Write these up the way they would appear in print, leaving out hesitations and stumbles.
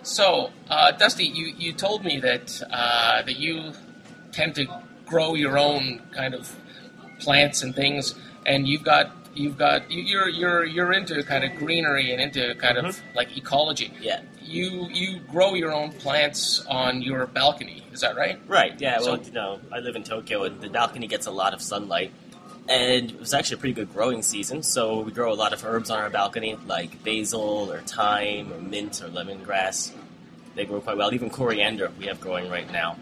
So, Dusty, you told me that you tend to grow your own kind of plants and things, and you're into kind of greenery and into kind of like ecology. Yeah. You grow your own plants on your balcony, is that right? Right, yeah. Well, So- I live in Tokyo, and the balcony gets a lot of sunlight. And it was actually a pretty good growing season, so we grow a lot of herbs on our balcony, like basil or thyme or mint or lemongrass. They grow quite well. Even coriander we have growing right now,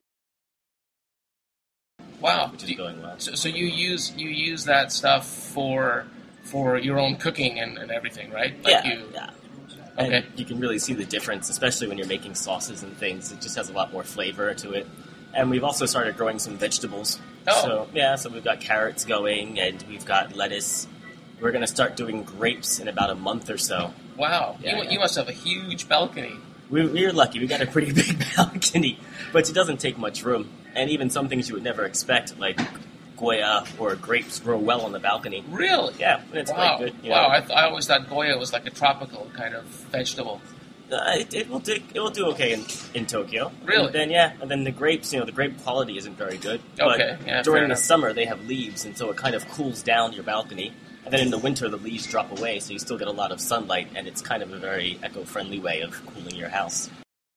Wow. which is going well. So you use that stuff for your own cooking and everything, right? Yeah. Okay. And you can really see the difference, especially when you're making sauces and things. It just has a lot more flavor to it. And we've also started growing some vegetables. Oh. So we've got carrots going, and we've got lettuce. We're going to start doing grapes in about a month or so. Wow. Yeah, You must have a huge balcony. We're lucky. We got a pretty big balcony, but it doesn't take much room. And even some things you would never expect, like Goya or grapes, grow well on the balcony. Really? Yeah, and it's Wow. quite good. You Wow. know. I always thought Goya was like a tropical kind of vegetable. It will do okay in Tokyo. Really? And then the grapes, the grape quality isn't very good. But Okay, yeah, fair during the enough. summer they have leaves, and so it kind of cools down your balcony. And then in the winter the leaves drop away, so you still get a lot of sunlight, and it's kind of a very eco-friendly way of cooling your house.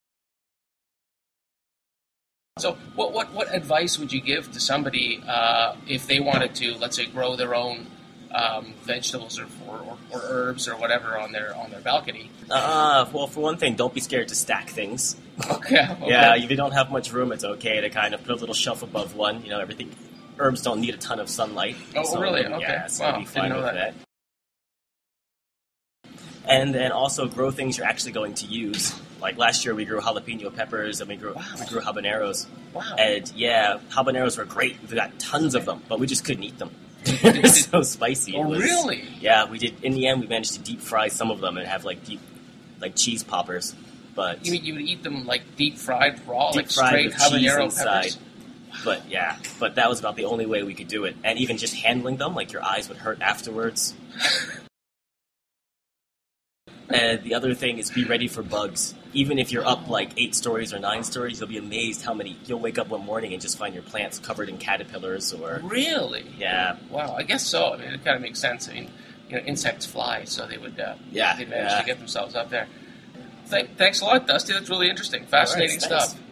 So, what advice would you give to somebody if they wanted to, let's say, grow their own vegetables or herbs or whatever on their balcony? Well, for one thing, don't be scared to stack things. Okay. Yeah, if you don't have much room, it's okay to kind of put a little shelf above one. Everything. Herbs don't need a ton of sunlight. Oh, so, really? Okay. Yeah, so Wow, you'll be didn't fine know with that. And then also grow things you're actually going to use. Like last year, we grew jalapeno peppers and we grew habaneros. Wow. And yeah, habaneros were great. We got tons of them, but we just couldn't eat them. They were so spicy. Oh, really? Yeah, we did. In the end, we managed to deep fry some of them and have like cheese poppers. But You mean you would eat them like deep fried, raw, deep like fried straight with cheese habanero inside. peppers? But that was about the only way we could do it. And even just handling them, like your eyes would hurt afterwards. And the other thing is be ready for bugs. Even if you're up like 8 stories or 9 stories, you'll be amazed how many. You'll wake up one morning and just find your plants covered in caterpillars or. Really? Yeah. Wow. I guess so. I mean, it kind of makes sense. I mean, insects fly, so they would. They manage to get themselves up there. Thanks a lot, Dusty. That's really interesting. Fascinating All right, thanks. stuff.